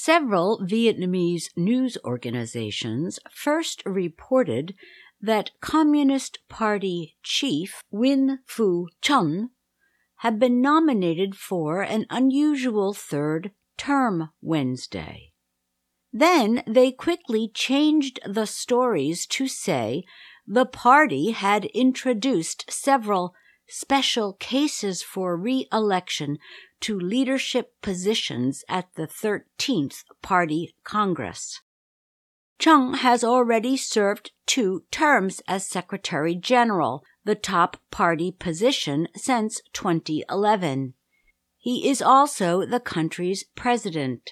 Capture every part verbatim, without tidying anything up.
Several Vietnamese news organizations first reported that Communist Party chief Nguyen Phu Trong had been nominated for an unusual third term Wednesday. Then they quickly changed the stories to say the party had introduced several special cases for re-election to leadership positions at the thirteenth Party Congress. Chung has already served two terms as Secretary General, the top party position since twenty eleven. He is also the country's president.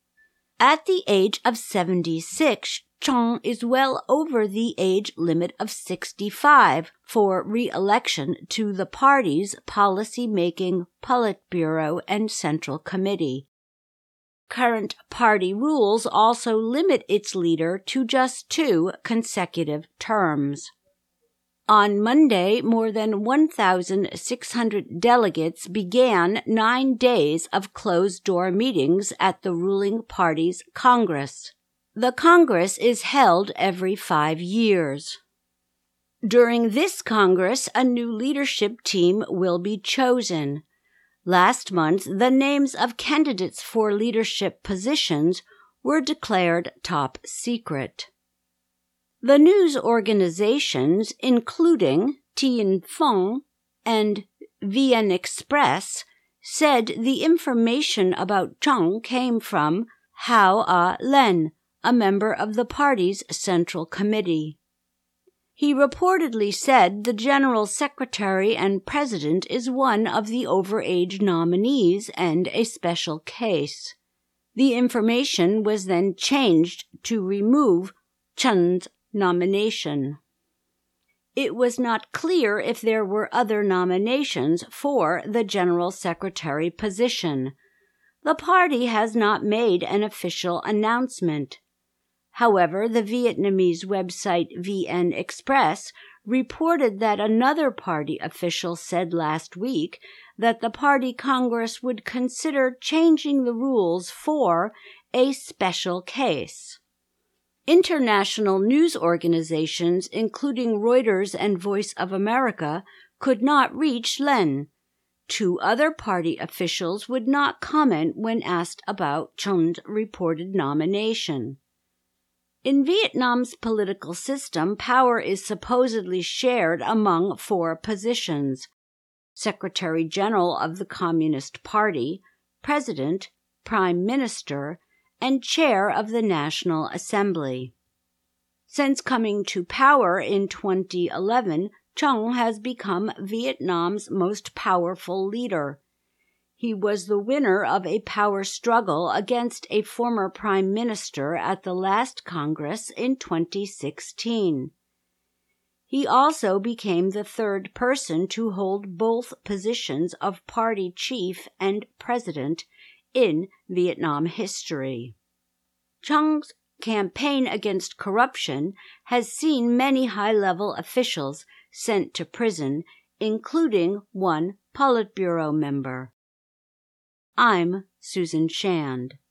At the age of seventy-six, Chung is well over the age limit of sixty-five for re-election to the party's policy-making Politburo and Central Committee. Current party rules also limit its leader to just two consecutive terms. On Monday, more than one thousand six hundred delegates began nine days of closed-door meetings at the ruling party's Congress. The Congress is held every five years. During this Congress, a new leadership team will be chosen. Last month, the names of candidates for leadership positions were declared top secret. The news organizations, including Tin Phong and VN Express, said the information about Chung came from Hao A Len, a member of the party's Central Committee. He reportedly said the General Secretary and President is one of the overage nominees and a special case. The information was then changed to remove Chun's nomination. It was not clear if there were other nominations for the General Secretary position. The party has not made an official announcement. However, the Vietnamese website V N Express reported that another party official said last week that the party Congress would consider changing the rules for a special case. International news organizations, including Reuters and Voice of America, could not reach Len. Two other party officials would not comment when asked about Chun's reported nomination. In Vietnam's political system, power is supposedly shared among four positions: Secretary General of the Communist Party, President, Prime Minister, and Chair of the National Assembly. Since coming to power in twenty eleven, Chung has become Vietnam's most powerful leader. He was the winner of a power struggle against a former prime minister at the last Congress in twenty sixteen. He also became the third person to hold both positions of party chief and president in Vietnam history. Chung's campaign against corruption has seen many high-level officials sent to prison, including one Politburo member. I'm Susan Shand.